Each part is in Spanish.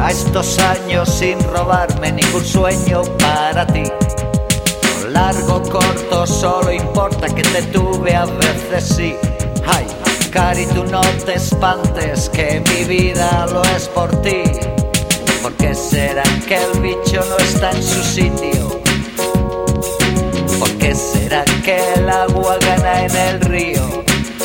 a estos años sin robarme ningún sueño para ti. Largo, corto, solo importa que te tuve a veces sí. Ay, Cari, tú no te espantes, que mi vida lo es por ti. ¿Por qué será que el bicho no está en su sitio? ¿Por qué será que el agua gana en el río?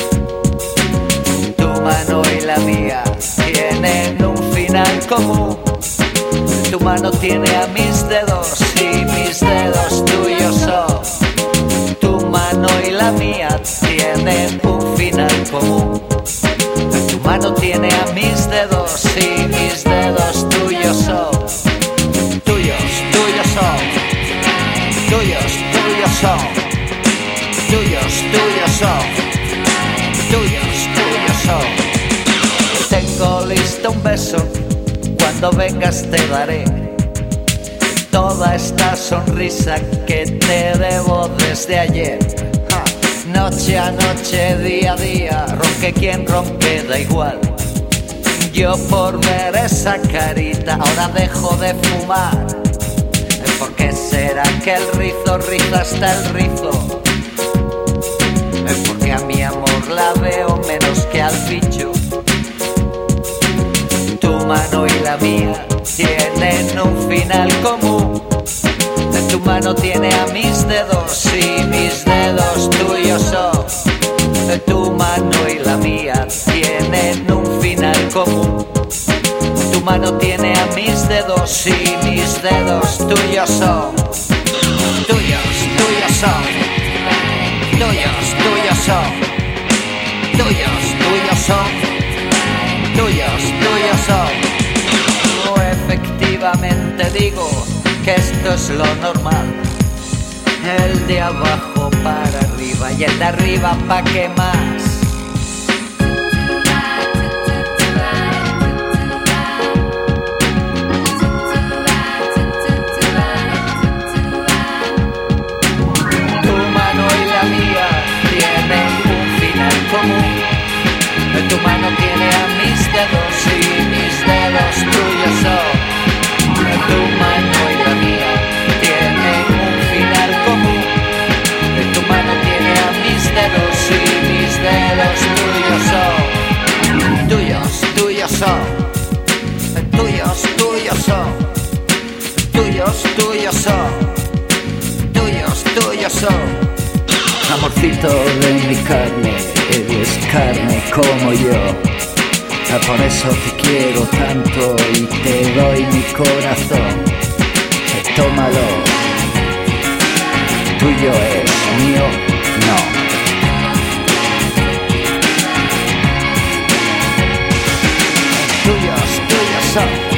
Tu mano y la mía tienen un final común. Tu mano tiene a mis dedos y mis dedos tuyos son. Tu mano y la mía tienen un final común. Tu mano tiene a mis dedos y mis dedos tuyos son. Tuyos, tuyos son. Tuyos, tuyos son. Tuyos, tuyos son. Tuyos, tuyos son. Tengo listo un beso, cuando vengas te daré toda esta sonrisa que te debo desde ayer. Noche a noche, día a día, ronque quien ronque, da igual. Yo por ver esa carita ahora dejo de fumar. ¿Por qué será que el rizo riza hasta el rizo? Porque a mi amor la veo menos que al bicho. Tu mano y la mía tienen un final común. Tu mano tiene a mis dedos y mis dedos tuyos son. Tu mano y la mía tienen un final común. Tu mano tiene a mis dedos y mis dedos tuyos son. Tuyos, tuyos son. Tuyos, tuyos son. Tuyos, tuyos son. Tuyos, tuyos son. Oh, efectivamente digo que esto es lo normal. El de abajo para arriba y el de arriba pa' qué más. Tu mano y la mía tienen un final común. Tu mano tiene a mis dedos y mis dedos tuyos son. Tu mano y la mía tienen un final común. Tu mano tiene a mis dedos y mis dedos tuyos son. Tuyos, tuyos son. Tuyos, tuyos son. Tuyos, tuyos son. Tuyos, tuyos son. Amorcito de mi carne, eres carne como yo. Por eso te quiero tanto y te doy mi corazón. Tómalo, tuyo es, mío no. Tuyos, tuyos son.